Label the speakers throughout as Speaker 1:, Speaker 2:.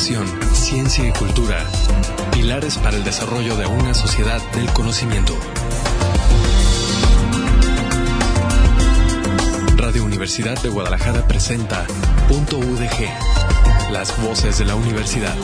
Speaker 1: Educación, ciencia y cultura. Pilares para el desarrollo de una sociedad del conocimiento. Radio Universidad de Guadalajara presenta Punto UDG, las voces de la universidad.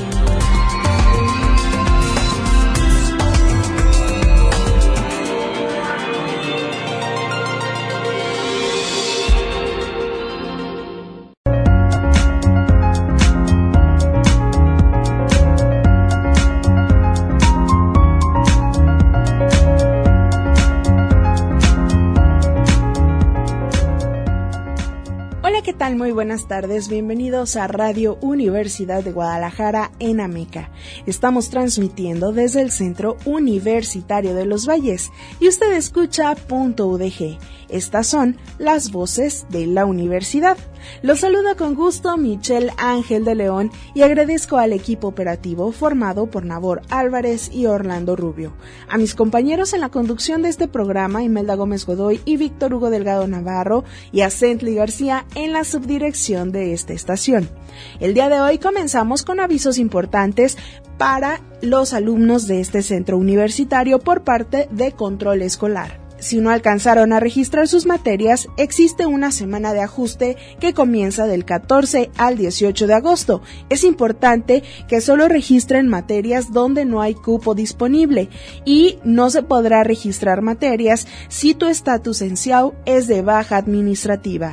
Speaker 2: Muy buenas tardes, bienvenidos a Radio Universidad de Guadalajara en Ameca. Estamos transmitiendo desde el Centro Universitario de los Valles y usted escucha Punto UDG. Estas son las voces de la universidad. Los saluda con gusto Michelle Ángel de León y agradezco al equipo operativo formado por Nabor Álvarez y Orlando Rubio. A mis compañeros en la conducción de este programa, Imelda Gómez Godoy y Víctor Hugo Delgado Navarro, y a Cently García en la subdirección de esta estación. El día de hoy comenzamos con avisos importantes para los alumnos de este centro universitario por parte de Control Escolar. Si no alcanzaron a registrar sus materias, existe una semana de ajuste que comienza del 14 al 18 de agosto. Es importante que solo registren materias donde no hay cupo disponible y no se podrá registrar materias si tu estatus en SIAU es de baja administrativa.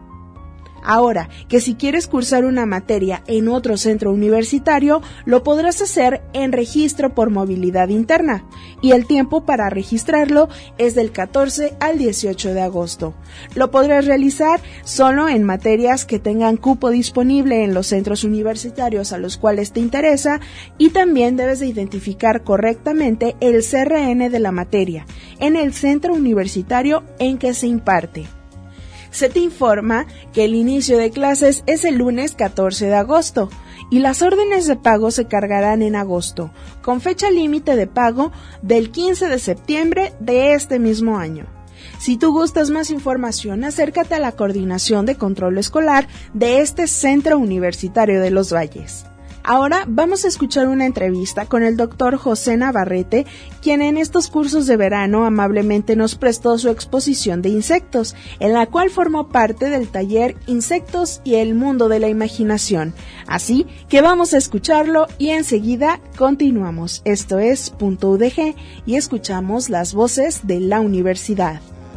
Speaker 2: Ahora, que si quieres cursar una materia en otro centro universitario, lo podrás hacer en registro por movilidad interna, y el tiempo para registrarlo es del 14 al 18 de agosto. Lo podrás realizar solo en materias que tengan cupo disponible en los centros universitarios a los cuales te interesa, y también debes de identificar correctamente el CRN de la materia en el centro universitario en que se imparte. Se te informa que el inicio de clases es el lunes 14 de agosto y las órdenes de pago se cargarán en agosto, con fecha límite de pago del 15 de septiembre de este mismo año. Si tú gustas más información, acércate a la Coordinación de Control Escolar de este Centro Universitario de los Valles. Ahora vamos a escuchar una entrevista con el doctor José Navarrete, quien en estos cursos de verano amablemente nos prestó su exposición de insectos, en la cual formó parte del taller Insectos y el Mundo de la Imaginación. Así que vamos a escucharlo y enseguida continuamos. Esto es Punto UDG y escuchamos las voces de la universidad.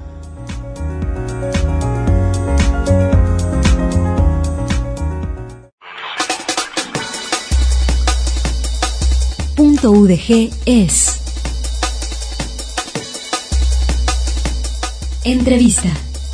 Speaker 3: Punto UDG es entrevista.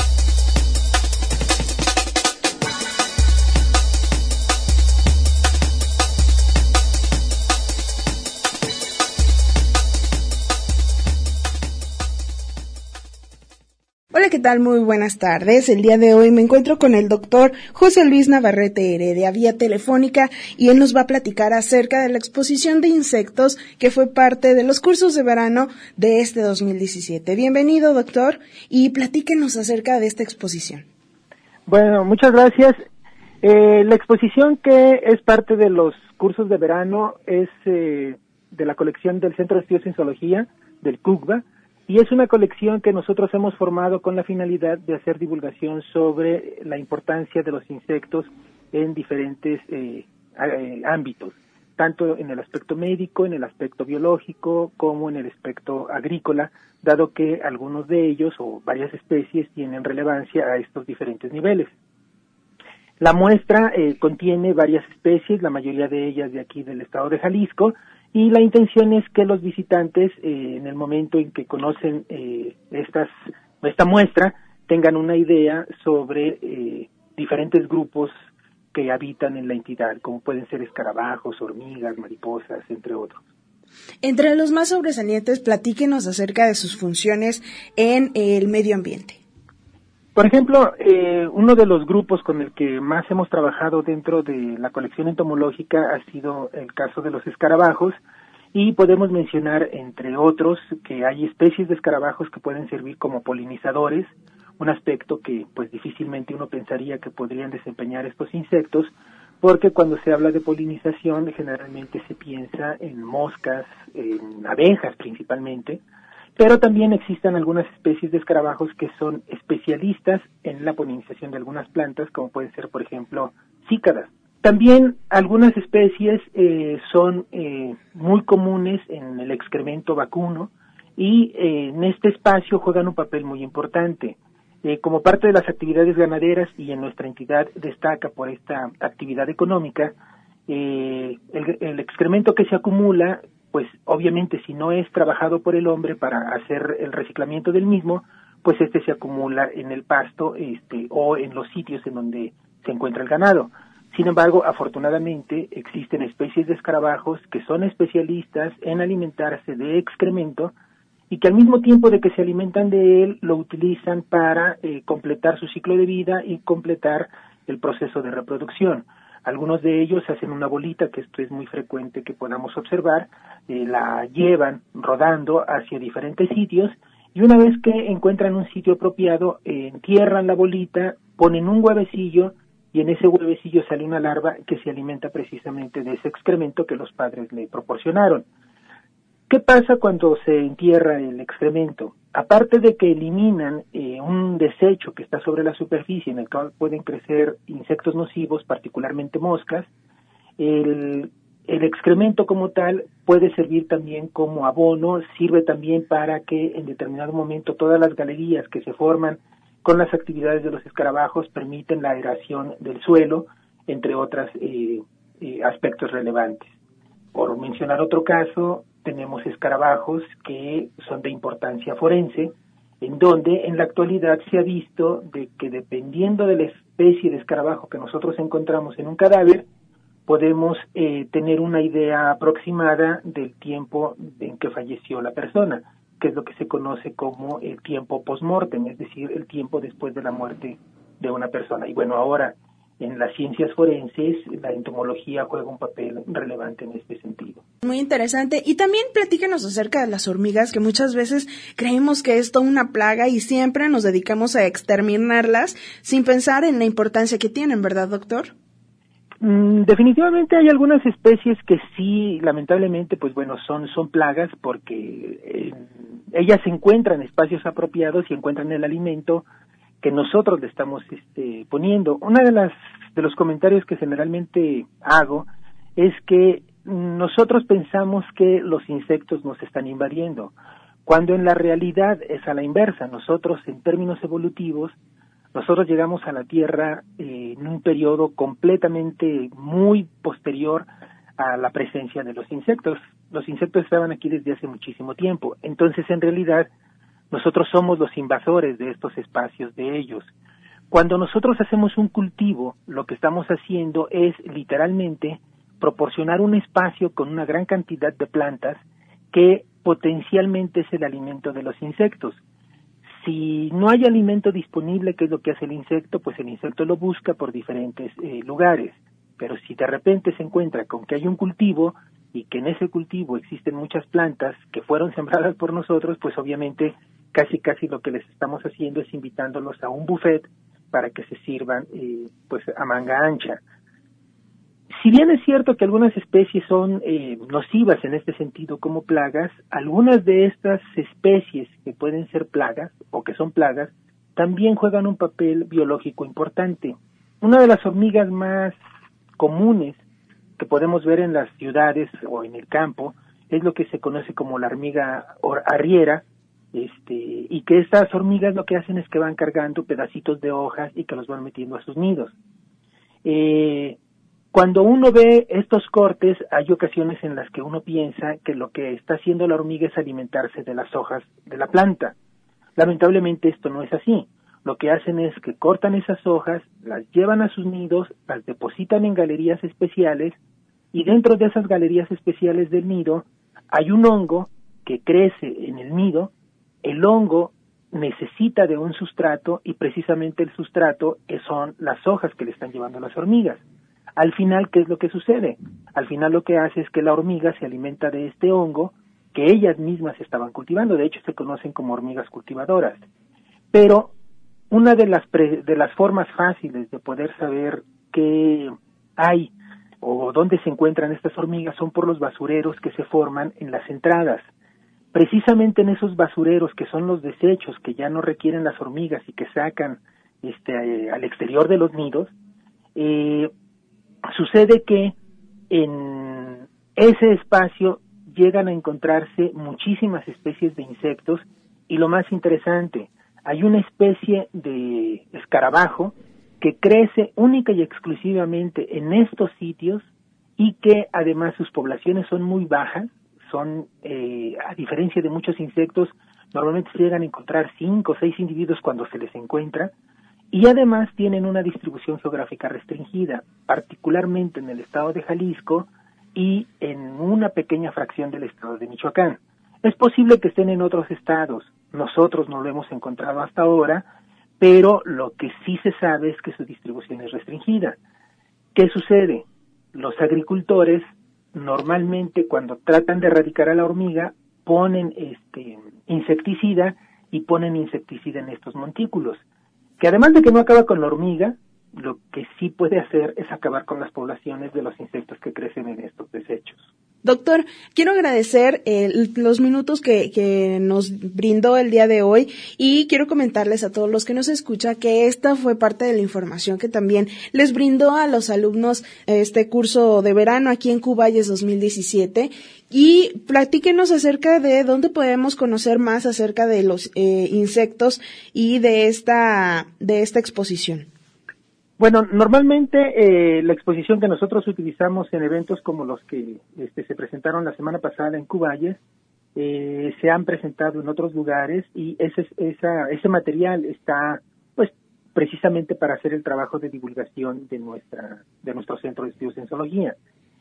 Speaker 2: Hola, ¿qué tal? Muy buenas tardes. El día de hoy me encuentro con el doctor José Luis Navarrete Heredia vía telefónica y él nos va a platicar acerca de la exposición de insectos que fue parte de los cursos de verano de este 2017. Bienvenido, doctor, y platíquenos acerca de esta exposición.
Speaker 4: Bueno, muchas gracias. La exposición que es parte de los cursos de verano es de la colección del Centro de Estudios en Zoología, del CUCBA, y es una colección que nosotros hemos formado con la finalidad de hacer divulgación sobre la importancia de los insectos en diferentes ámbitos, tanto en el aspecto médico, en el aspecto biológico, como en el aspecto agrícola, dado que algunos de ellos o varias especies tienen relevancia a estos diferentes niveles. La muestra contiene varias especies, la mayoría de ellas de aquí del estado de Jalisco, y la intención es que los visitantes, en el momento en que conocen esta muestra, tengan una idea sobre diferentes grupos que habitan en la entidad, como pueden ser escarabajos, hormigas, mariposas, entre otros.
Speaker 2: Entre los más sobresalientes, platíquenos acerca de sus funciones en el medio ambiente.
Speaker 4: Por ejemplo, uno de los grupos con el que más hemos trabajado dentro de la colección entomológica ha sido el caso de los escarabajos, y podemos mencionar, entre otros, que hay especies de escarabajos que pueden servir como polinizadores, un aspecto que pues difícilmente uno pensaría que podrían desempeñar estos insectos, porque cuando se habla de polinización generalmente se piensa en moscas, en abejas principalmente, pero también existen algunas especies de escarabajos que son especialistas en la polinización de algunas plantas, como pueden ser, por ejemplo, cícadas. También algunas especies son muy comunes en el excremento vacuno y en este espacio juegan un papel muy importante. Como parte de las actividades ganaderas y en nuestra entidad destaca por esta actividad económica, el excremento que se acumula, pues obviamente si no es trabajado por el hombre para hacer el reciclamiento del mismo, pues este se acumula en el pasto o en los sitios en donde se encuentra el ganado. Sin embargo, afortunadamente existen especies de escarabajos que son especialistas en alimentarse de excremento y que al mismo tiempo de que se alimentan de él, lo utilizan para completar su ciclo de vida y completar el proceso de reproducción. Algunos de ellos hacen una bolita, que esto es muy frecuente que podamos observar, la llevan rodando hacia diferentes sitios y una vez que encuentran un sitio apropiado, entierran la bolita, ponen un huevecillo y en ese huevecillo sale una larva que se alimenta precisamente de ese excremento que los padres le proporcionaron. ¿Qué pasa cuando se entierra el excremento? Aparte de que eliminan un desecho que está sobre la superficie en el cual pueden crecer insectos nocivos, particularmente moscas, el excremento como tal puede servir también como abono, sirve también para que en determinado momento todas las galerías que se forman con las actividades de los escarabajos permiten la aeración del suelo, entre otros aspectos relevantes. Por mencionar otro caso, tenemos escarabajos que son de importancia forense, en donde en la actualidad se ha visto de que dependiendo de la especie de escarabajo que nosotros encontramos en un cadáver, podemos tener una idea aproximada del tiempo en que falleció la persona, que es lo que se conoce como el tiempo post-mortem, es decir, el tiempo después de la muerte de una persona. Y bueno, ahora en las ciencias forenses la entomología juega un papel relevante en este sentido.
Speaker 2: Muy interesante. Y también platícanos acerca de las hormigas, que muchas veces creemos que es toda una plaga y siempre nos dedicamos a exterminarlas sin pensar en la importancia que tienen, ¿verdad, doctor?
Speaker 4: Definitivamente hay algunas especies que sí, lamentablemente, pues bueno, son plagas porque ellas se encuentran en espacios apropiados y encuentran el alimento que nosotros le estamos poniendo. Una de los comentarios que generalmente hago es que nosotros pensamos que los insectos nos están invadiendo, cuando en la realidad es a la inversa. Nosotros, en términos evolutivos, nosotros llegamos a la Tierra en un periodo completamente muy posterior a la presencia de los insectos. Los insectos estaban aquí desde hace muchísimo tiempo. Entonces, en realidad, nosotros somos los invasores de estos espacios de ellos. Cuando nosotros hacemos un cultivo, lo que estamos haciendo es literalmente proporcionar un espacio con una gran cantidad de plantas que potencialmente es el alimento de los insectos. Si no hay alimento disponible, ¿qué es lo que hace el insecto? Pues el insecto lo busca por diferentes lugares. Pero si de repente se encuentra con que hay un cultivo y que en ese cultivo existen muchas plantas que fueron sembradas por nosotros, pues obviamente casi lo que les estamos haciendo es invitándolos a un buffet para que se sirvan pues a manga ancha. Si bien es cierto que algunas especies son nocivas en este sentido como plagas, algunas de estas especies que pueden ser plagas o que son plagas también juegan un papel biológico importante. Una de las hormigas más comunes que podemos ver en las ciudades o en el campo es lo que se conoce como la hormiga arriera, y que estas hormigas lo que hacen es que van cargando pedacitos de hojas y que los van metiendo a sus nidos. Cuando uno ve estos cortes, hay ocasiones en las que uno piensa que lo que está haciendo la hormiga es alimentarse de las hojas de la planta. Lamentablemente esto no es así. Lo que hacen es que cortan esas hojas, las llevan a sus nidos, las depositan en galerías especiales y dentro de esas galerías especiales del nido hay un hongo que crece en el nido. El hongo necesita de un sustrato y precisamente el sustrato son las hojas que le están llevando las hormigas. Al final, ¿qué es lo que sucede? Al final lo que hace es que la hormiga se alimenta de este hongo que ellas mismas estaban cultivando. De hecho, se conocen como hormigas cultivadoras. Pero una de las formas fáciles de poder saber qué hay o dónde se encuentran estas hormigas son por los basureros que se forman en las entradas. Precisamente en esos basureros, que son los desechos que ya no requieren las hormigas y que sacan al exterior de los nidos, sucede que en ese espacio llegan a encontrarse muchísimas especies de insectos, y lo más interesante, hay una especie de escarabajo que crece única y exclusivamente en estos sitios, y que además sus poblaciones son muy bajas, son, a diferencia de muchos insectos, normalmente se llegan a encontrar 5 o 6 individuos cuando se les encuentra, y además tienen una distribución geográfica restringida, particularmente en el estado de Jalisco y en una pequeña fracción del estado de Michoacán. Es posible que estén en otros estados, nosotros no lo hemos encontrado hasta ahora, pero lo que sí se sabe es que su distribución es restringida. ¿Qué sucede? Los agricultores normalmente, cuando tratan de erradicar a la hormiga, ponen insecticida, y ponen insecticida en estos montículos, que además de que no acaba con la hormiga, lo que sí puede hacer es acabar con las poblaciones de los insectos que crecen en estos desechos.
Speaker 2: Doctor, quiero agradecer los minutos que nos brindó el día de hoy, y quiero comentarles a todos los que nos escuchan que esta fue parte de la información que también les brindó a los alumnos este curso de verano aquí en Cuballes 2017. Y platíquenos acerca de dónde podemos conocer más acerca de los insectos y de esta exposición.
Speaker 4: Bueno, normalmente la exposición que nosotros utilizamos en eventos como los que se presentaron la semana pasada en Cuballes, se han presentado en otros lugares, y ese material está pues precisamente para hacer el trabajo de divulgación de nuestro Centro de Estudios en Zoología.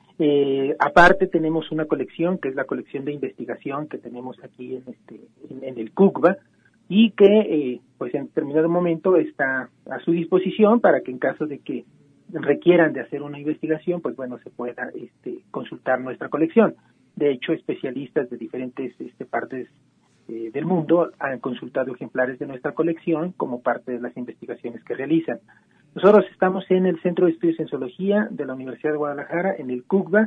Speaker 4: Aparte tenemos una colección que es la colección de investigación que tenemos aquí en el CUCBA, y que pues en determinado momento está a su disposición para que en caso de que requieran de hacer una investigación, pues bueno, se pueda consultar nuestra colección. De hecho, especialistas de diferentes partes del mundo han consultado ejemplares de nuestra colección como parte de las investigaciones que realizan. Nosotros estamos en el Centro de Estudios en Zoología de la Universidad de Guadalajara, en el CUCBA,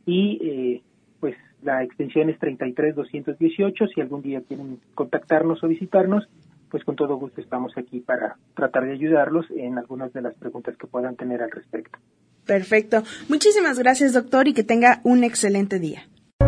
Speaker 4: y pues la extensión es 33218. Si algún día quieren contactarnos o visitarnos, pues con todo gusto estamos aquí para tratar de ayudarlos en algunas de las preguntas que puedan tener al respecto.
Speaker 2: Perfecto. Muchísimas gracias, doctor, y que tenga un excelente día.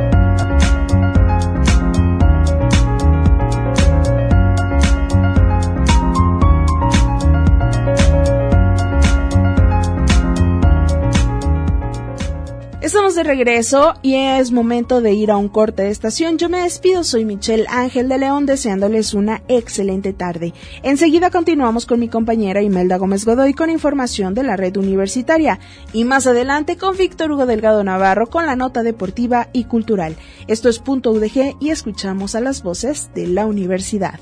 Speaker 2: Estamos de regreso y es momento de ir a un corte de estación. Yo me despido, soy Michelle Ángel de León, deseándoles una excelente tarde. Enseguida continuamos con mi compañera Imelda Gómez Godoy con información de la red universitaria, y más adelante con Víctor Hugo Delgado Navarro con la nota deportiva y cultural. Esto es Punto UDG y escuchamos a las voces de la universidad.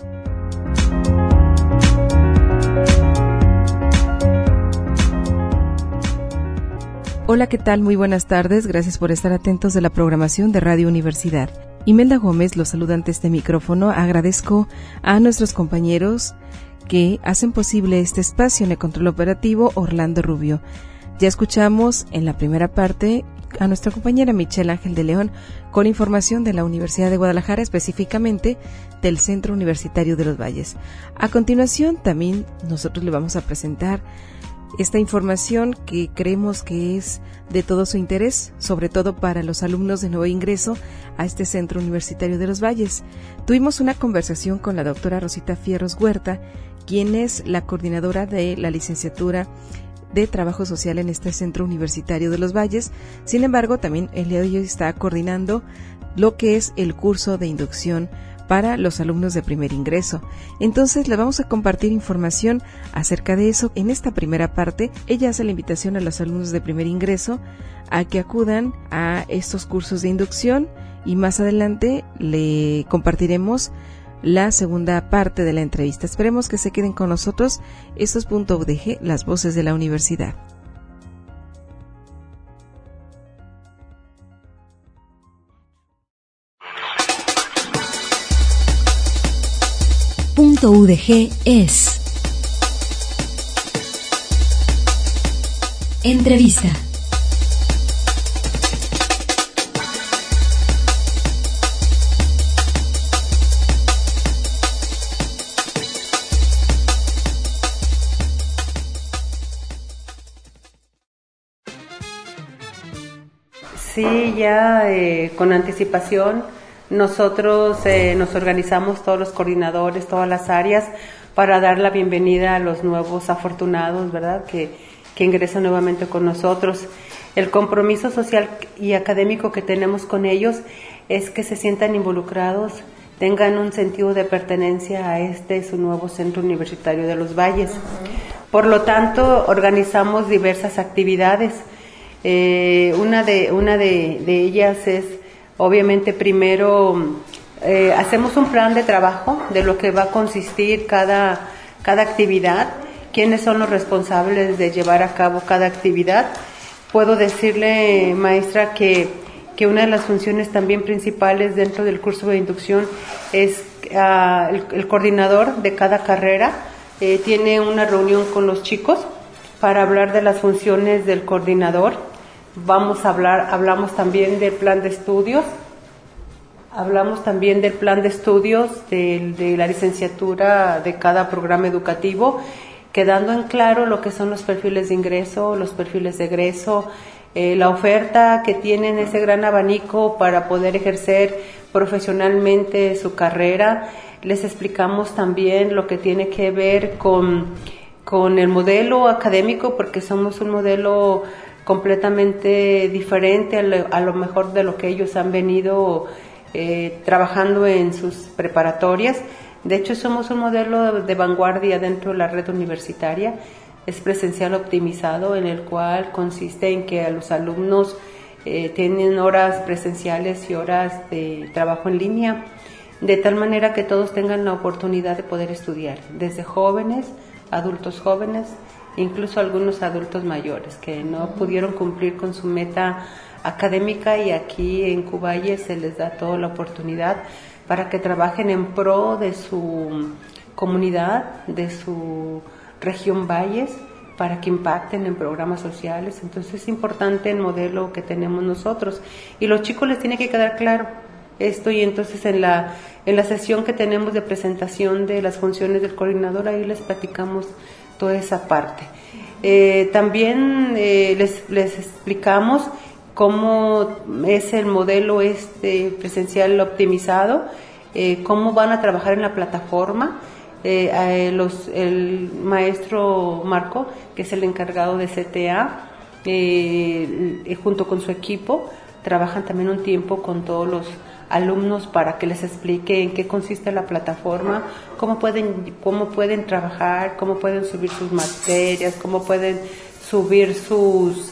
Speaker 3: Hola, ¿qué tal? Muy buenas tardes. Gracias por estar atentos de la programación de Radio Universidad. Imelda Gómez los saluda ante este micrófono. Agradezco a nuestros compañeros que hacen posible este espacio. En el control operativo, Orlando Rubio. Ya escuchamos en la primera parte a nuestra compañera Michelle Ángel de León con información de la Universidad de Guadalajara, específicamente del Centro Universitario de los Valles. A continuación, también nosotros le vamos a presentar esta información que creemos que es de todo su interés, sobre todo para los alumnos de nuevo ingreso a este Centro Universitario de los Valles. Tuvimos una conversación con la doctora Rosita Fierros Huerta, quien es la coordinadora de la licenciatura de Trabajo Social en este Centro Universitario de los Valles. Sin embargo, también el día de hoy está coordinando lo que es el curso de inducción para los alumnos de primer ingreso. Entonces le vamos a compartir información acerca de eso. En esta primera parte, ella hace la invitación a los alumnos de primer ingreso a que acudan a estos cursos de inducción, y más adelante le compartiremos la segunda parte de la entrevista. Esperemos que se queden con nosotros. Esto es Punto UDG, las voces de la universidad.
Speaker 5: Punto UDG es Entrevista.
Speaker 6: Sí, ya con anticipación nosotros nos organizamos todos los coordinadores, todas las áreas para dar la bienvenida a los nuevos afortunados, ¿verdad?, que ingresan nuevamente con nosotros. El compromiso social y académico que tenemos con ellos es que se sientan involucrados, tengan un sentido de pertenencia a su nuevo Centro Universitario de los Valles. Por lo tanto, organizamos diversas actividades. Una de ellas es, obviamente, primero hacemos un plan de trabajo de lo que va a consistir cada actividad, quiénes son los responsables de llevar a cabo cada actividad. Puedo decirle, maestra, que una de las funciones también principales dentro del curso de inducción es el coordinador de cada carrera tiene una reunión con los chicos para hablar de las funciones del coordinador. Hablamos también del plan de estudios, de la licenciatura de cada programa educativo, quedando en claro lo que son los perfiles de ingreso, los perfiles de egreso, la oferta que tienen, ese gran abanico para poder ejercer profesionalmente su carrera. Les explicamos también lo que tiene que ver con el modelo académico, porque somos un modelo completamente diferente a lo mejor de lo que ellos han venido trabajando en sus preparatorias. De hecho, somos un modelo de vanguardia dentro de la red universitaria. Es presencial optimizado, en el cual consiste en que a los alumnos tienen horas presenciales y horas de trabajo en línea, de tal manera que todos tengan la oportunidad de poder estudiar, desde jóvenes, adultos jóvenes, incluso algunos adultos mayores que no pudieron cumplir con su meta académica, y aquí en Cuballes se les da toda la oportunidad para que trabajen en pro de su comunidad, de su región Valles, para que impacten en programas sociales. Entonces es importante el modelo que tenemos nosotros, y los chicos les tiene que quedar claro esto, y entonces en la sesión que tenemos de presentación de las funciones del coordinador, ahí les platicamos toda esa parte. También les explicamos cómo es el modelo presencial optimizado, cómo van a trabajar en la plataforma. El maestro Marco, que es el encargado de CTA, junto con su equipo, trabajan también un tiempo con todos los alumnos para que les explique en qué consiste la plataforma, cómo pueden trabajar, cómo pueden subir sus materias, cómo pueden subir sus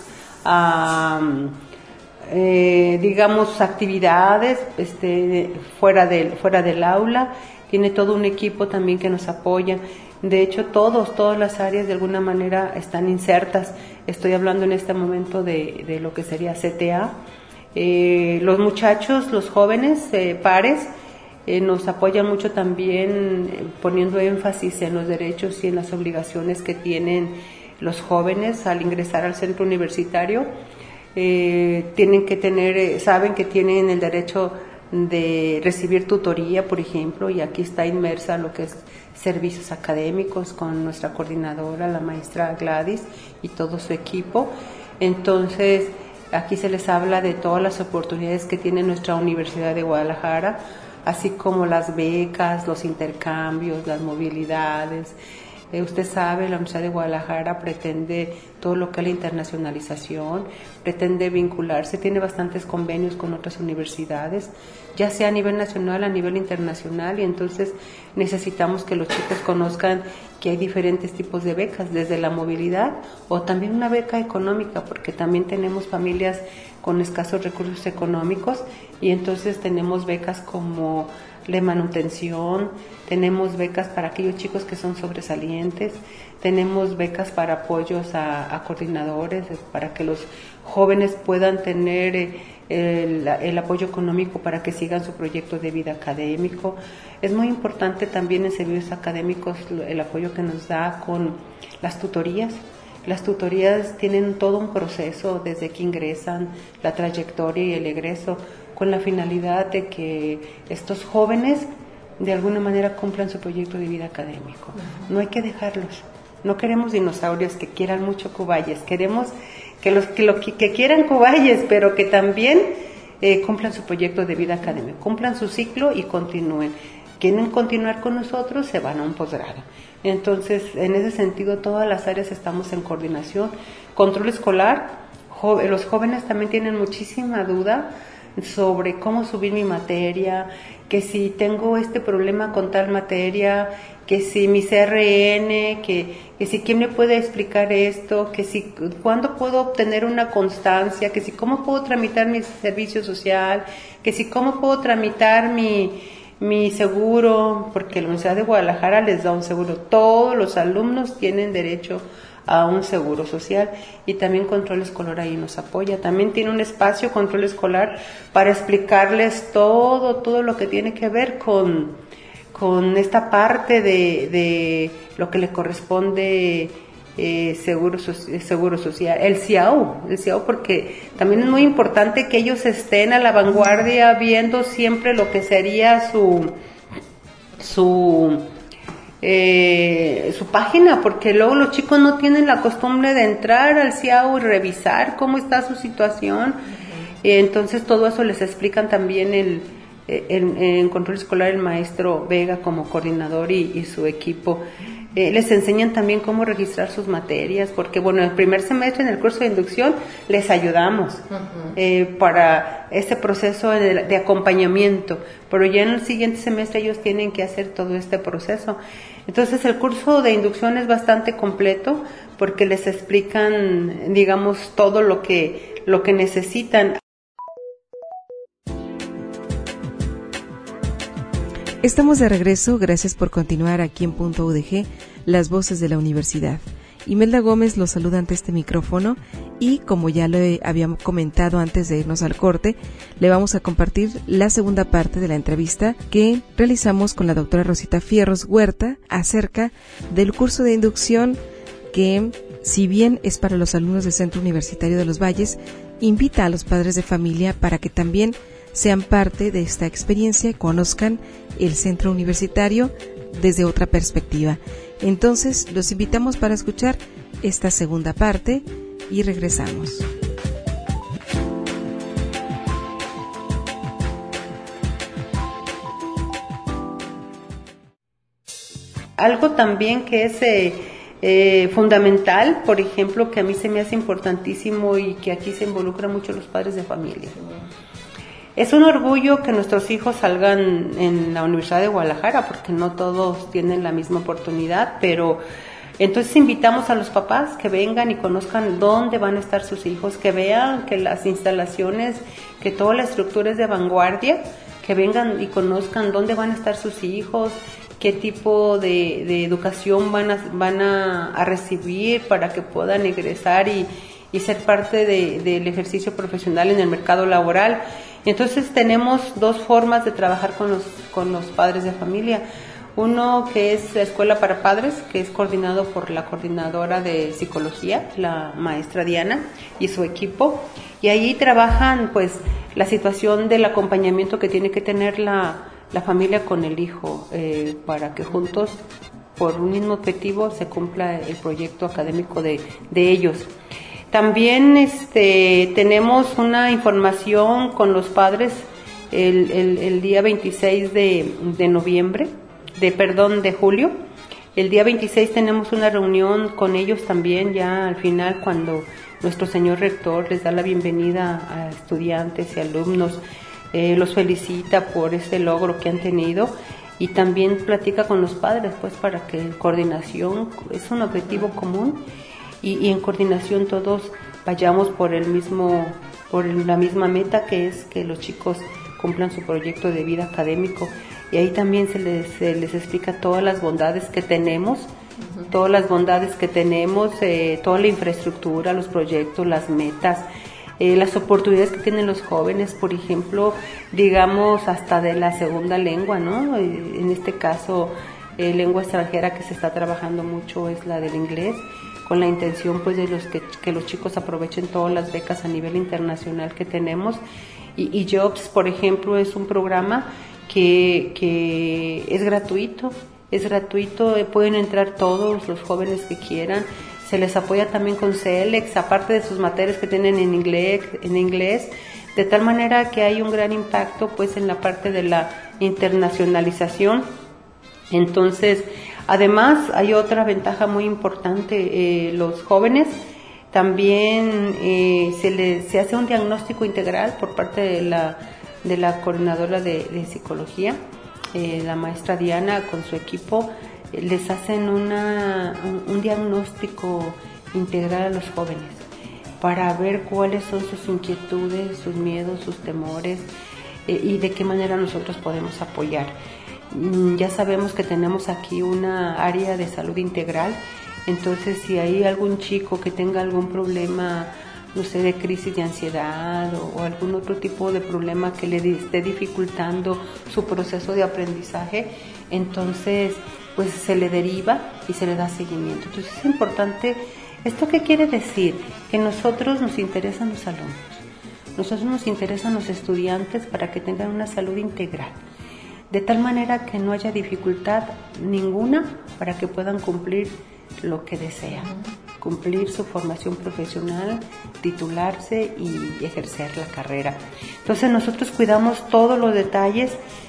Speaker 6: digamos actividades fuera del aula. Tiene todo un equipo también que nos apoya. De hecho, todas las áreas de alguna manera están insertas. Estoy hablando en este momento de lo que sería CTA. Los muchachos, los jóvenes, pares, nos apoyan mucho también, poniendo énfasis en los derechos y en las obligaciones que tienen los jóvenes al ingresar al centro universitario. Tienen que saben que tienen el derecho de recibir tutoría, por ejemplo, y aquí está inmersa lo que es servicios académicos con nuestra coordinadora, la maestra Gladys, y todo su equipo. Entonces, aquí se les habla de todas las oportunidades que tiene nuestra Universidad de Guadalajara, así como las becas, los intercambios, las movilidades. Usted sabe, la Universidad de Guadalajara pretende todo lo que es la internacionalización, pretende vincularse, tiene bastantes convenios con otras universidades, ya sea a nivel nacional, a nivel internacional, y entonces necesitamos que los chicos conozcan que hay diferentes tipos de becas, desde la movilidad o también una beca económica, porque también tenemos familias con escasos recursos económicos, y entonces tenemos becas como de manutención, tenemos becas para aquellos chicos que son sobresalientes, tenemos becas para apoyos a coordinadores, para que los jóvenes puedan tener el apoyo económico para que sigan su proyecto de vida académico. Es muy importante también en servicios académicos el apoyo que nos da con las tutorías. Las tutorías tienen todo un proceso desde que ingresan, la trayectoria y el egreso, con la finalidad de que estos jóvenes de alguna manera cumplan su proyecto de vida académico. No hay que dejarlos. No queremos dinosaurios que quieran mucho Cuballes, queremos que quieran Cuballes, pero que también cumplan su proyecto de vida académico, cumplan su ciclo y continúen. Quieren continuar con nosotros, se van a un posgrado. Entonces, en ese sentido, todas las áreas estamos en coordinación. Control escolar, los jóvenes también tienen muchísima duda sobre cómo subir mi materia, que si tengo este problema con tal materia, que si mi CRN, que si quién me puede explicar esto, que si cuándo puedo obtener una constancia, que si cómo puedo tramitar mi servicio social, que si cómo puedo tramitar mi seguro, porque la Universidad de Guadalajara les da un seguro. Todos los alumnos tienen derecho a un seguro social, y también Control Escolar ahí nos apoya. También tiene un espacio Control Escolar para explicarles todo lo que tiene que ver con esta parte de lo que le corresponde seguro social, el CIAU, porque también es muy importante que ellos estén a la vanguardia viendo siempre lo que sería su página, porque luego los chicos no tienen la costumbre de entrar al CIAU y revisar cómo está su situación. Entonces todo eso les explican también en Control Escolar el maestro Vega como coordinador y su equipo. Les enseñan también cómo registrar sus materias, porque bueno, el primer semestre en el curso de inducción les ayudamos para este proceso de acompañamiento, pero ya en el siguiente semestre ellos tienen que hacer todo este proceso. Entonces el curso de inducción es bastante completo porque les explican, digamos, todo lo que necesitan.
Speaker 3: Estamos de regreso, gracias por continuar aquí en Punto UDG, las voces de la universidad. Imelda Gómez los saluda ante este micrófono y, como ya lo habíamos comentado antes de irnos al corte, le vamos a compartir la segunda parte de la entrevista que realizamos con la doctora Rosita Fierros Huerta acerca del curso de inducción que, si bien es para los alumnos del Centro Universitario de los Valles, invita a los padres de familia para que también sean parte de esta experiencia y conozcan el centro universitario desde otra perspectiva. Entonces, los invitamos para escuchar esta segunda parte y regresamos.
Speaker 6: Algo también que es fundamental, por ejemplo, que a mí se me hace importantísimo y que aquí se involucran mucho los padres de familia. Es un orgullo que nuestros hijos salgan en la Universidad de Guadalajara, porque no todos tienen la misma oportunidad, pero entonces invitamos a los papás que vengan y conozcan dónde van a estar sus hijos, que vean que las instalaciones, que toda la estructura es de vanguardia, que vengan y conozcan dónde van a estar sus hijos, qué tipo de educación van a recibir para que puedan egresar y ser parte del ejercicio profesional en el mercado laboral. Entonces tenemos dos formas de trabajar con los padres de familia. Uno que es la Escuela para Padres, que es coordinado por la coordinadora de psicología, la maestra Diana, y su equipo. Y ahí trabajan pues la situación del acompañamiento que tiene que tener la familia con el hijo, para que juntos, por un mismo objetivo, se cumpla el proyecto académico de ellos. También tenemos una información con los padres el día 26 de julio. El día 26 tenemos una reunión con ellos también, ya al final, cuando nuestro señor rector les da la bienvenida a estudiantes y alumnos, los felicita por este logro que han tenido y también platica con los padres, pues, para que en coordinación, es un objetivo común, y en coordinación todos vayamos por la misma meta, que es que los chicos cumplan su proyecto de vida académico. Y ahí también se les explica todas las bondades que tenemos, toda la infraestructura, los proyectos, las metas, las oportunidades que tienen los jóvenes, por ejemplo, digamos, hasta de la segunda lengua, ¿no? En este caso, lengua extranjera que se está trabajando mucho es la del inglés, con la intención pues de que los chicos aprovechen todas las becas a nivel internacional que tenemos. Y Jobs, por ejemplo, es un programa que es gratuito, pueden entrar todos los jóvenes que quieran. Se les apoya también con CELEX, aparte de sus materias que tienen en inglés, de tal manera que hay un gran impacto pues en la parte de la internacionalización. Entonces, además hay otra ventaja muy importante, los jóvenes también se hace un diagnóstico integral por parte de la coordinadora de psicología, la maestra Diana con su equipo. Les hacen un diagnóstico integral a los jóvenes para ver cuáles son sus inquietudes, sus miedos, sus temores y de qué manera nosotros podemos apoyar. Ya sabemos que tenemos aquí una área de salud integral, entonces si hay algún chico que tenga algún problema, no sé, de crisis de ansiedad o algún otro tipo de problema que le esté dificultando su proceso de aprendizaje, entonces pues se le deriva y se le da seguimiento. Entonces es importante. ¿Esto qué quiere decir? Que nosotros nos interesan los alumnos, nosotros nos interesan los estudiantes para que tengan una salud integral, de tal manera que no haya dificultad ninguna para que puedan cumplir lo que desean, cumplir su formación profesional, titularse y ejercer la carrera. Entonces nosotros cuidamos todos los detalles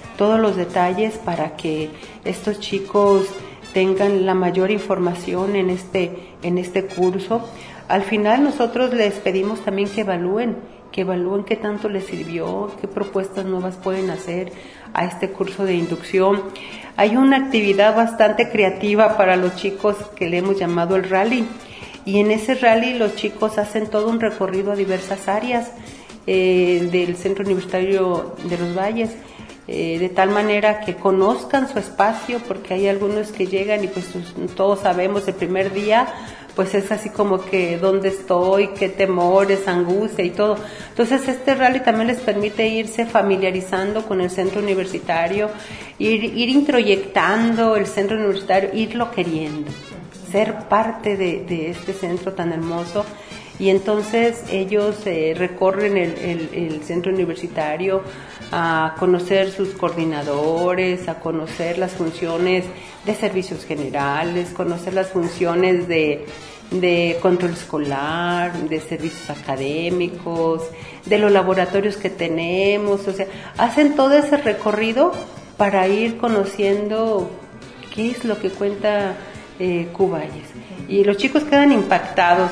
Speaker 6: para que estos chicos tengan la mayor información en este curso. Al final nosotros les pedimos también que evalúen qué tanto les sirvió, qué propuestas nuevas pueden hacer a este curso de inducción. Hay una actividad bastante creativa para los chicos que le hemos llamado el rally, y en ese rally los chicos hacen todo un recorrido a diversas áreas del Centro Universitario de los Valles, de tal manera que conozcan su espacio, porque hay algunos que llegan y pues todos sabemos el primer día pues es así como que dónde estoy, qué temores, angustia y todo. Entonces este rally también les permite irse familiarizando con el centro universitario, ir introyectando el centro universitario, irlo queriendo, ser parte de este centro tan hermoso. Y entonces ellos recorren el centro universitario a conocer sus coordinadores, a conocer las funciones de servicios generales, conocer las funciones de control escolar, de servicios académicos, de los laboratorios que tenemos. O sea, hacen todo ese recorrido para ir conociendo qué es lo que cuenta Cuballes. Y los chicos quedan impactados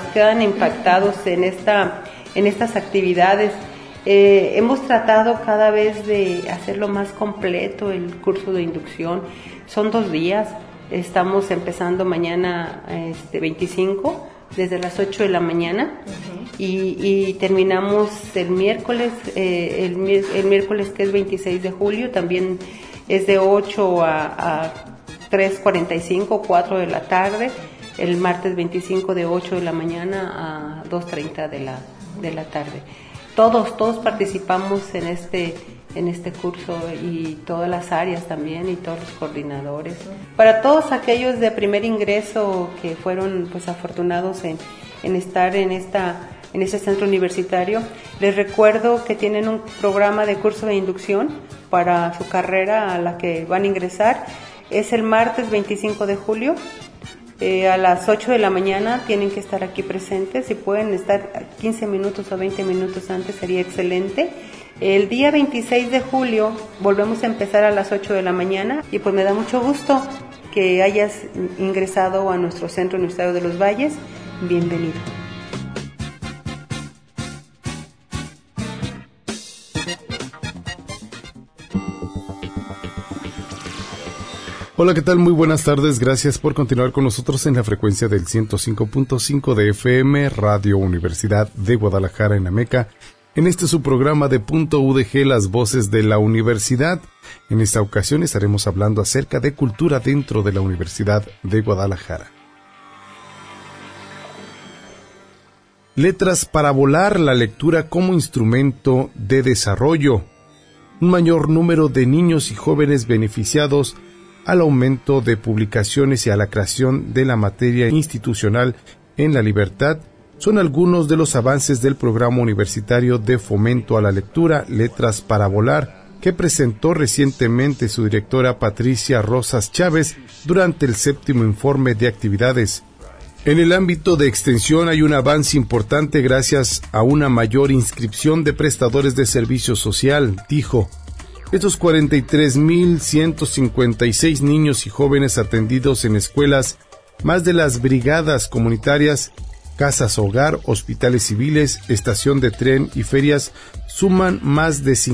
Speaker 6: en estas actividades. Hemos tratado cada vez de hacerlo más completo el curso de inducción. Son 2 días. Estamos empezando mañana 25 desde las 8 de la mañana y terminamos el miércoles que es 26 de julio, también es de 8 a 3:45, 4 de la tarde. El martes 25 de 8 de la mañana a 2:30 de la tarde. Todos participamos en este curso, y todas las áreas también, y todos los coordinadores. Para todos aquellos de primer ingreso que fueron pues afortunados en estar en ese centro universitario, les recuerdo que tienen un programa de curso de inducción para su carrera a la que van a ingresar. Es el martes 25 de julio. A las 8 de la mañana tienen que estar aquí presentes. Si pueden estar 15 minutos o 20 minutos antes sería excelente. El día 26 de julio volvemos a empezar a las 8 de la mañana, y pues me da mucho gusto que hayas ingresado a nuestro Centro Universitario de los Valles. Bienvenido.
Speaker 5: Hola, ¿qué tal? Muy buenas tardes. Gracias por continuar con nosotros en la frecuencia del 105.5 de FM, Radio Universidad de Guadalajara en Ameca. En este su programa de Punto UDG, las voces de la universidad. En esta ocasión estaremos hablando acerca de cultura dentro de la Universidad de Guadalajara. Letras para volar, la lectura como instrumento de desarrollo. Un mayor número de niños y jóvenes beneficiados al aumento de publicaciones y a la creación de la materia institucional en la libertad son algunos de los avances del programa universitario de fomento a la lectura Letras para Volar, que presentó recientemente su directora Patricia Rosas Chávez durante el 7º informe de actividades. En el ámbito de extensión hay un avance importante gracias a una mayor inscripción de prestadores de servicio social, dijo. Estos 43,156 niños y jóvenes atendidos en escuelas, más de las brigadas comunitarias, casas hogar, hospitales civiles, estación de tren y ferias, suman más de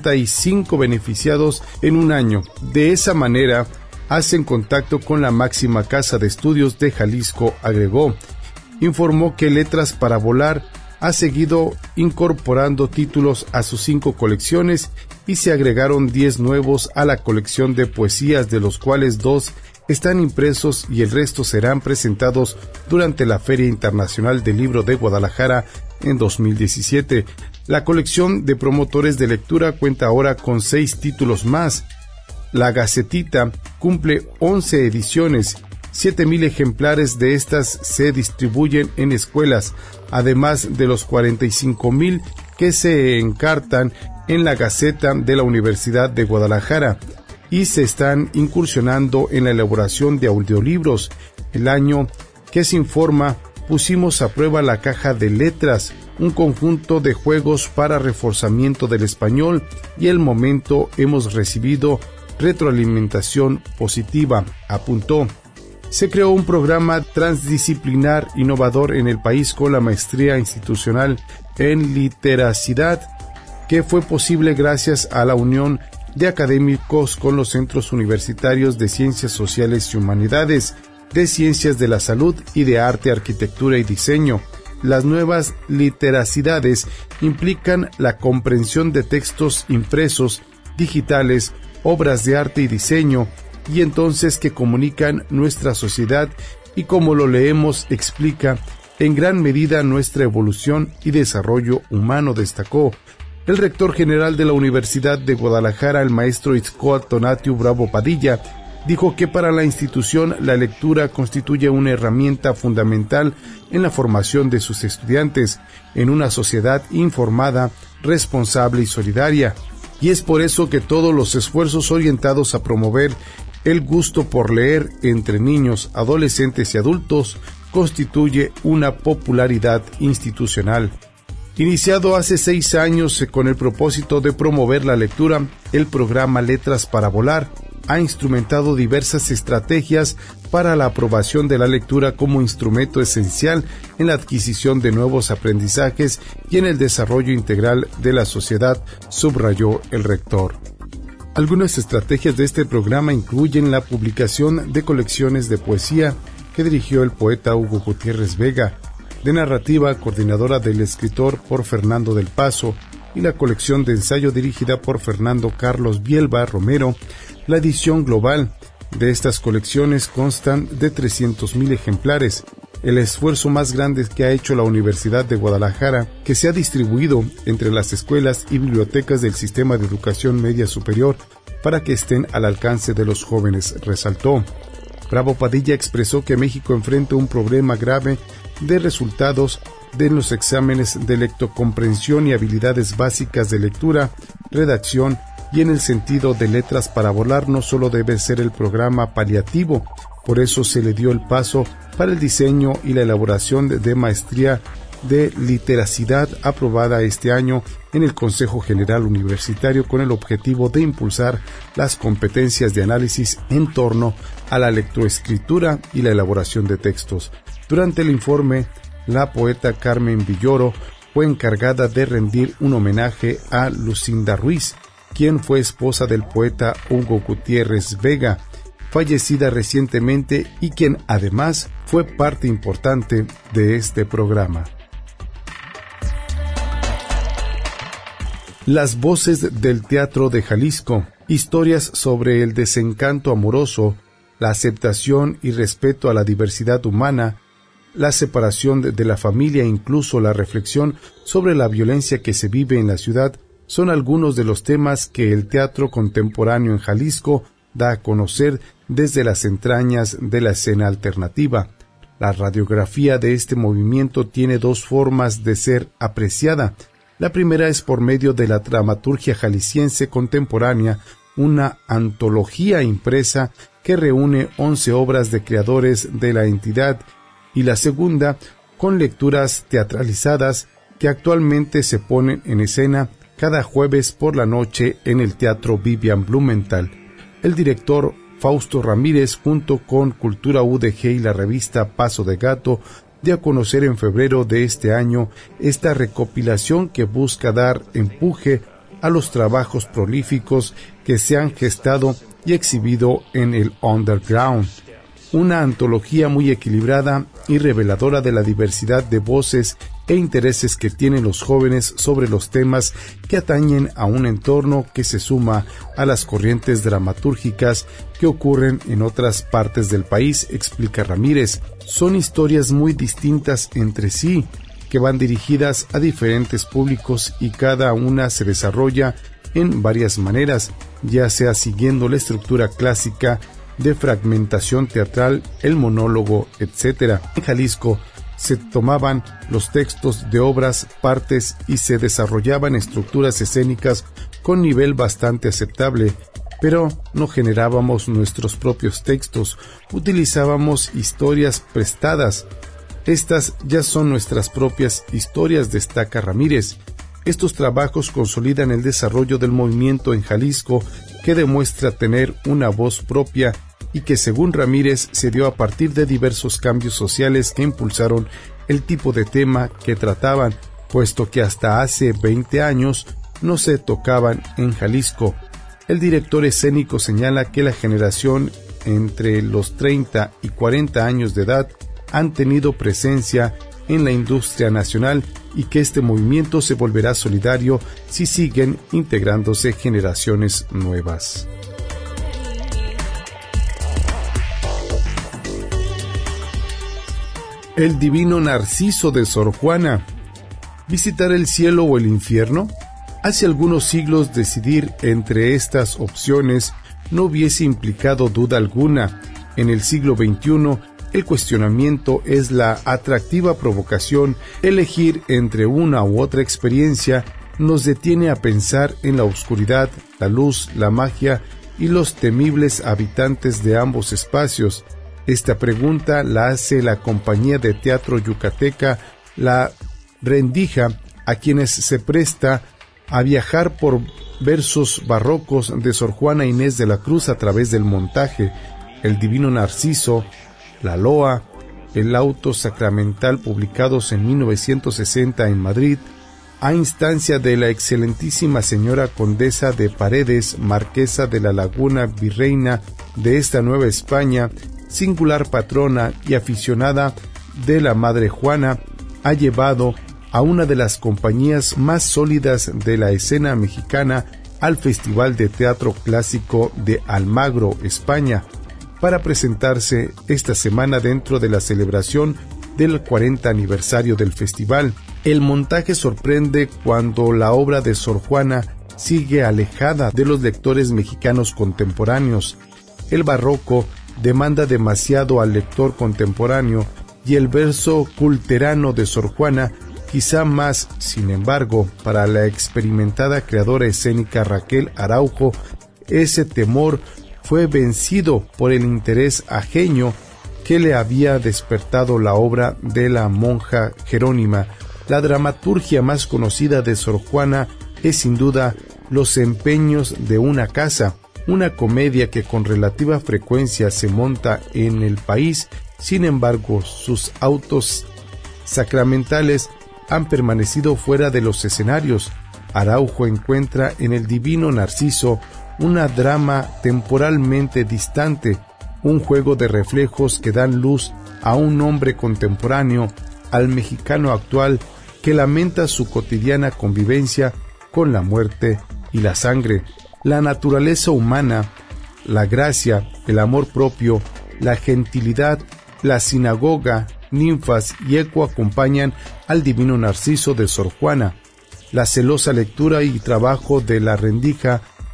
Speaker 5: 55 beneficiados en un año. De esa manera, hacen contacto con la máxima casa de estudios de Jalisco, agregó. Informó que Letras para Volar ha seguido incorporando títulos a sus 5 colecciones y se agregaron 10 nuevos a la colección de poesías, de los cuales 2 están impresos y el resto serán presentados durante la Feria Internacional del Libro de Guadalajara en 2017. La colección de promotores de lectura cuenta ahora con 6 títulos más. La Gacetita cumple 11 ediciones, 7,000 ejemplares de estas se distribuyen en escuelas, además de los 45,000 que se encartan en la Gaceta de la Universidad de Guadalajara, y se están incursionando en la elaboración de audiolibros. El año que se informa, pusimos a prueba la caja de letras, un conjunto de juegos para reforzamiento del español, y el momento hemos recibido retroalimentación positiva, apuntó. Se creó un programa transdisciplinar innovador en el país con la maestría institucional en literacidad, que fue posible gracias a la unión de académicos con los centros universitarios de Ciencias Sociales y Humanidades, de Ciencias de la Salud y de Arte, Arquitectura y Diseño. Las nuevas literacidades implican la comprensión de textos impresos, digitales, obras de arte y diseño, y entonces que comunican nuestra sociedad y como lo leemos explica en gran medida nuestra evolución y desarrollo humano, destacó. El rector general de la Universidad de Guadalajara, el maestro Itzcoatl Tonatiu Bravo Padilla, dijo que para la institución la lectura constituye una herramienta fundamental en la formación de sus estudiantes en una sociedad informada, responsable y solidaria, y es por eso que todos los esfuerzos orientados a promover el gusto por leer entre niños, adolescentes y adultos constituye una popularidad institucional. Iniciado hace 6 años con el propósito de promover la lectura, el programa Letras para Volar ha instrumentado diversas estrategias para la aprobación de la lectura como instrumento esencial en la adquisición de nuevos aprendizajes y en el desarrollo integral de la sociedad, subrayó el rector. Algunas estrategias de este programa incluyen la publicación de colecciones de poesía que dirigió el poeta Hugo Gutiérrez Vega, de narrativa coordinadora del escritor por Fernando del Paso y la colección de ensayo dirigida por Fernando Carlos Bielba Romero. La edición global de estas colecciones constan de 300,000 ejemplares, el esfuerzo más grande que ha hecho la Universidad de Guadalajara, que se ha distribuido entre las escuelas y bibliotecas del sistema de educación media superior para que estén al alcance de los jóvenes, resaltó. Bravo Padilla expresó que México enfrenta un problema grave de resultados de los exámenes de lectocomprensión y habilidades básicas de lectura, redacción, y en el sentido de Letras para Volar no solo debe ser el programa paliativo, por eso se le dio el paso para el diseño y la elaboración de maestría de literacidad aprobada este año en el Consejo General Universitario con el objetivo de impulsar las competencias de análisis en torno a la lectoescritura y la elaboración de textos. Durante el informe, la poeta Carmen Villoro fue encargada de rendir un homenaje a Lucinda Ruiz, quien fue esposa del poeta Hugo Gutiérrez Vega, fallecida recientemente y quien además fue parte importante de este programa. Las voces del teatro de Jalisco, historias sobre el desencanto amoroso, la aceptación y respeto a la diversidad humana, la separación de la familia e incluso la reflexión sobre la violencia que se vive en la ciudad son algunos de los temas que el teatro contemporáneo en Jalisco da a conocer desde las entrañas de la escena alternativa. La radiografía de este movimiento tiene dos formas de ser apreciada. La primera es por medio de la dramaturgia jalisciense contemporánea, una antología impresa que reúne 11 obras de creadores de la entidad, y la segunda con lecturas teatralizadas que actualmente se ponen en escena cada jueves por la noche en el Teatro Vivian Blumenthal. El director Fausto Ramírez, junto con Cultura UDG y la revista Paso de Gato, dio a conocer en febrero de este año esta recopilación que busca dar empuje a los trabajos prolíficos que se han gestado y exhibido en el underground. Una antología muy equilibrada y reveladora de la diversidad de voces e intereses que tienen los jóvenes sobre los temas que atañen a un entorno que se suma a las corrientes dramatúrgicas que ocurren en otras partes del país, explica Ramírez. Son historias muy distintas entre sí, que van dirigidas a diferentes públicos y cada una se desarrolla en varias maneras, ya sea siguiendo la estructura clásica de fragmentación teatral, el monólogo, etc. En Jalisco se tomaban los textos de obras, partes y se desarrollaban estructuras escénicas con nivel bastante aceptable, pero no generábamos nuestros propios textos, utilizábamos historias prestadas. Estas ya son nuestras propias historias, destaca Ramírez. Estos trabajos consolidan el desarrollo del movimiento en Jalisco, que demuestra tener una voz propia y que, según Ramírez, se dio a partir de diversos cambios sociales que impulsaron el tipo de tema que trataban, puesto que hasta hace 20 años no se tocaban en Jalisco. El director escénico señala que la generación entre los 30 y 40 años de edad han tenido presencia en la industria nacional y que este movimiento se volverá solidario si siguen integrándose generaciones nuevas. El divino Narciso de Sor Juana. ¿Visitar el cielo o el infierno? Hace algunos siglos decidir entre estas opciones no hubiese implicado duda alguna. En el siglo XXI, el cuestionamiento es la atractiva provocación. Elegir entre una u otra experiencia nos detiene a pensar en la oscuridad, la luz, la magia y los temibles habitantes de ambos espacios. Esta pregunta la hace la compañía de teatro yucateca La Rendija, a quienes se presta a viajar por versos barrocos de Sor Juana Inés de la Cruz a través del montaje, el divino Narciso, la Loa, el auto sacramental, publicados en 1960 en Madrid, a instancia de la excelentísima señora condesa de Paredes, marquesa de la Laguna, virreina de esta Nueva España, singular patrona y aficionada de la Madre Juana, ha llevado a una de las compañías más sólidas de la escena mexicana al Festival de Teatro Clásico de Almagro, España, para presentarse esta semana dentro de la celebración del 40 aniversario del festival. El montaje sorprende cuando la obra de Sor Juana sigue alejada de los lectores mexicanos contemporáneos. El barroco demanda demasiado al lector contemporáneo y el verso culterano de Sor Juana quizá más. Sin embargo, para la experimentada creadora escénica Raquel Araujo, ese temor fue vencido por el interés ajeno que le había despertado la obra de la monja Jerónima. La dramaturgia más conocida de Sor Juana es sin duda Los empeños de una casa, una comedia que con relativa frecuencia se monta en el país. Sin embargo, sus autos sacramentales han permanecido fuera de los escenarios. Araujo encuentra en el divino Narciso una drama temporalmente distante, un juego de reflejos que dan luz a un hombre contemporáneo, al mexicano actual que lamenta su cotidiana convivencia con la muerte y la sangre. La naturaleza humana, la gracia, el amor propio, la gentilidad, la sinagoga, ninfas y eco acompañan al divino Narciso de Sor Juana. La celosa lectura y trabajo de La Rendija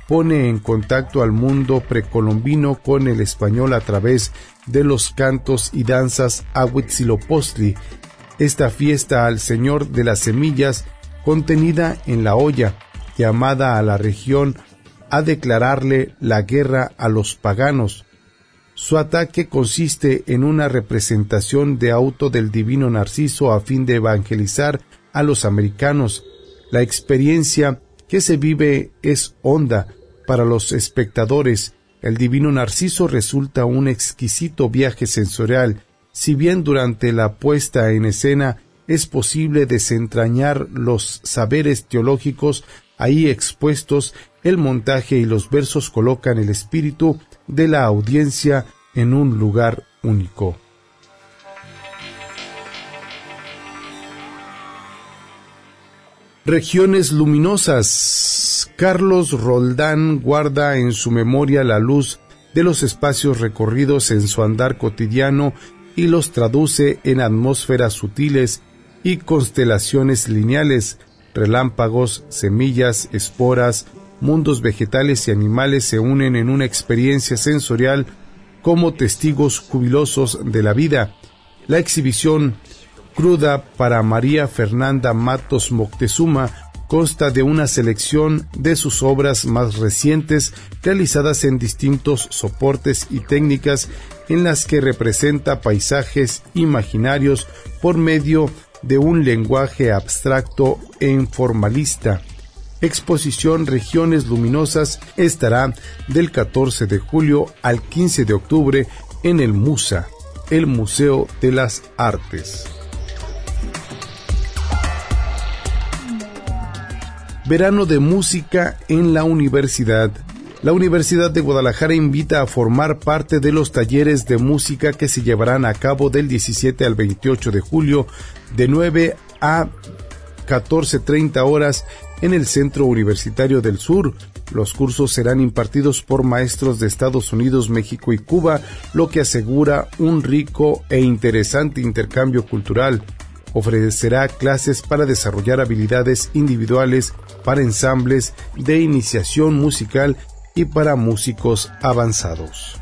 Speaker 5: pone en contacto al mundo precolombino con el español a través de los cantos y danzas a Huitzilopochtli, esta fiesta al Señor de las Semillas contenida en la olla, llamada a la región a declararle la guerra a los paganos. Su ataque consiste en una representación de auto del divino Narciso a fin de evangelizar a los americanos. La experiencia que se vive es honda para los espectadores. El divino Narciso resulta un exquisito viaje sensorial. Si bien durante la puesta en escena es posible desentrañar los saberes teológicos ahí expuestos, el montaje y los versos colocan el espíritu de la audiencia en un lugar único. Regiones luminosas. Carlos Roldán guarda en su memoria la luz de los espacios recorridos en su andar cotidiano y los traduce en atmósferas sutiles y constelaciones lineales. Relámpagos, semillas, esporas, mundos vegetales y animales se unen en una experiencia sensorial como testigos jubilosos de la vida. La exhibición cruda para María Fernanda Matos Moctezuma consta de una selección de sus obras más recientes realizadas en distintos soportes y técnicas en las que representa paisajes imaginarios por medio de un lenguaje abstracto e informalista. Exposición Regiones Luminosas estará del 14 de julio al 15 de octubre en el MUSA, el Museo de las Artes. Verano de música en la universidad. La Universidad de Guadalajara invita a formar parte de los talleres de música que se llevarán a cabo del 17 al 28 de julio de 9 a 14:30 horas en el Centro Universitario del Sur. Los cursos serán impartidos por maestros de Estados Unidos, México y Cuba, lo que asegura un rico e interesante intercambio cultural. Ofrecerá clases para desarrollar habilidades individuales, para ensambles de iniciación musical y para músicos avanzados.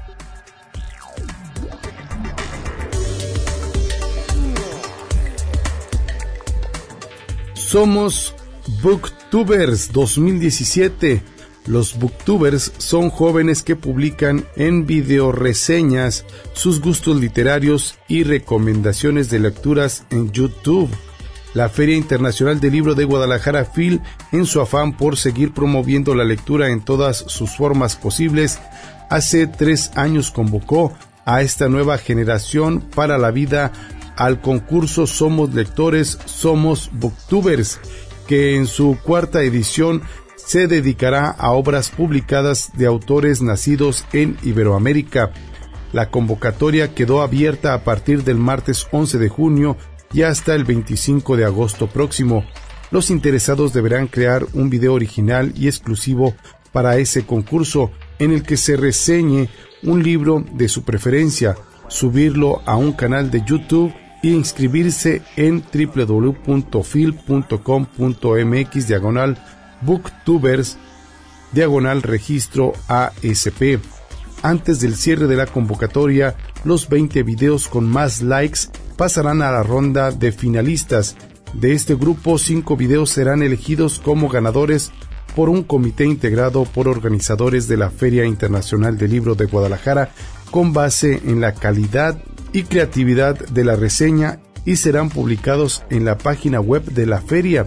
Speaker 5: Somos Booktubers 2017. Los Booktubers son jóvenes que publican en videoreseñas sus gustos literarios y recomendaciones de lecturas en YouTube. La Feria Internacional del Libro de Guadalajara, FIL, en su afán por seguir promoviendo la lectura en todas sus formas posibles, hace 3 años convocó a esta nueva generación para la vida al concurso Somos Lectores, Somos Booktubers, que en su 4ª edición se dedicará a obras publicadas de autores nacidos en Iberoamérica. La convocatoria quedó abierta a partir del martes 11 de junio y hasta el 25 de agosto próximo. Los interesados deberán crear un video original y exclusivo para ese concurso en el que se reseñe un libro de su preferencia, subirlo a un canal de YouTube e inscribirse en www.fil.com.mx/booktubers/registro ASP. Antes del cierre de la convocatoria, los 20 videos con más likes pasarán a la ronda de finalistas. De este grupo, 5 videos serán elegidos como ganadores por un comité integrado por organizadores de la Feria Internacional del Libro de Guadalajara con base en la calidad y creatividad de la reseña y serán publicados en la página web de la feria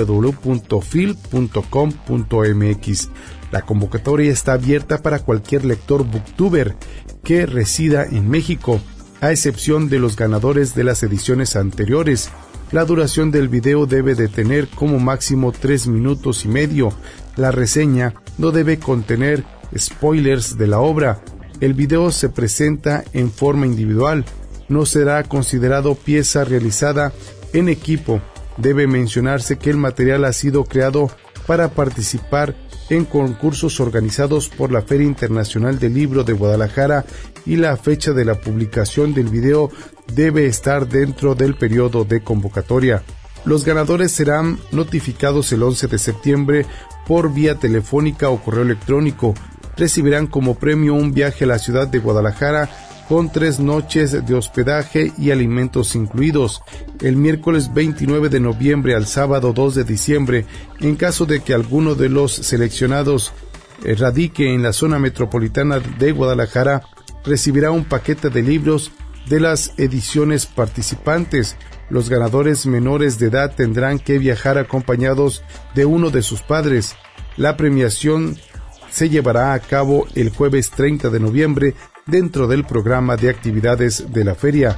Speaker 5: www.fil.com.mx. La convocatoria está abierta para cualquier lector booktuber que resida en México, a excepción de los ganadores de las ediciones anteriores. La duración del video debe de tener como máximo 3 minutos y medio. La reseña no debe contener spoilers de la obra. El video se presenta en forma individual. No será considerado pieza realizada en equipo. Debe mencionarse que el material ha sido creado para participar en concursos organizados por la Feria Internacional del Libro de Guadalajara y la fecha de la publicación del video debe estar dentro del periodo de convocatoria. Los ganadores serán notificados el 11 de septiembre por vía telefónica o correo electrónico. Recibirán como premio un viaje a la ciudad de Guadalajara con 3 noches de hospedaje y alimentos incluidos, el miércoles 29 de noviembre al sábado 2 de diciembre. En caso de que alguno de los seleccionados radique en la zona metropolitana de Guadalajara, recibirá un paquete de libros de las ediciones participantes. Los ganadores menores de edad tendrán que viajar acompañados de uno de sus padres. La premiación se llevará a cabo el jueves 30 de noviembre dentro del programa de actividades de la feria.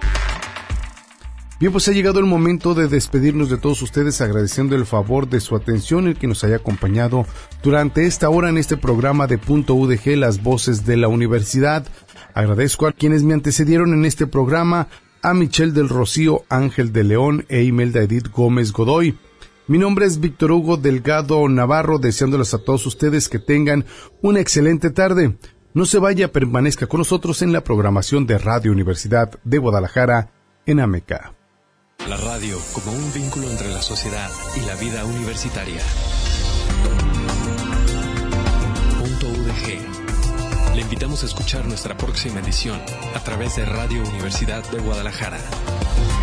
Speaker 5: Bien, pues ha llegado el momento de despedirnos de todos ustedes, agradeciendo el favor de su atención, el que nos haya acompañado durante esta hora en este programa de Punto UDG, las voces de la universidad. Agradezco a quienes me antecedieron en este programa, a Michelle del Rocío, Ángel de León e Imelda Edith Gómez Godoy. Mi nombre es Víctor Hugo Delgado Navarro, deseándoles a todos ustedes que tengan una excelente tarde. No se vaya, permanezca con nosotros en la programación de Radio Universidad de Guadalajara en Ameca.
Speaker 1: La radio como un vínculo entre la sociedad y la vida universitaria. Punto UDG. Le invitamos a escuchar nuestra próxima edición a través de Radio Universidad de Guadalajara.